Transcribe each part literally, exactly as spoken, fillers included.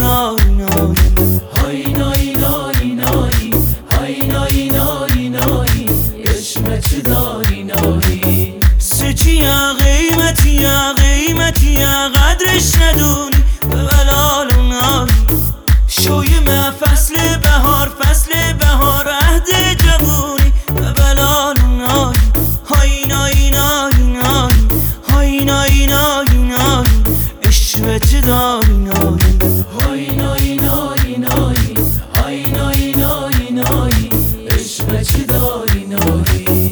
نای نای های نای نای نای های نای نای نای عشق چه داری نایی سچیا قیمتیا قیمتیا قدرش ندونی به بلال و نای شوی ما فصل بهار فصل بهار عهد جوونی به بلال و نای های نای نای نای های نای نای نای عشق چه داری نای های نای نای نای های نای نای نای عشق چه داری نایی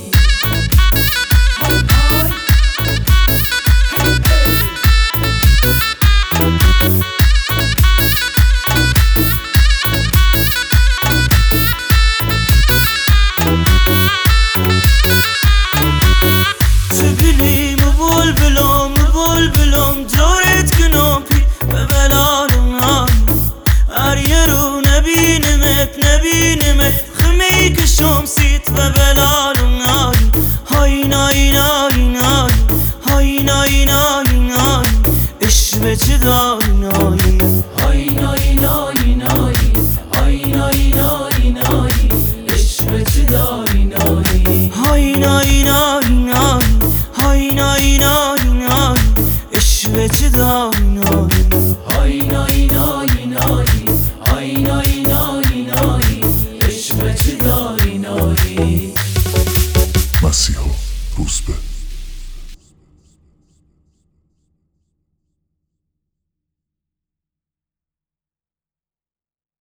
سبیلیم و بلبلم بلبلم دارت کنم پی به بلالم نای هر رو نبینمت نبینمت خمی کشم سیت به بلالم نای های نای نای نای های نای نای نای عشق چه داری نای های نای نای نای های نای نای نای عشق چه داری نایی های نای نای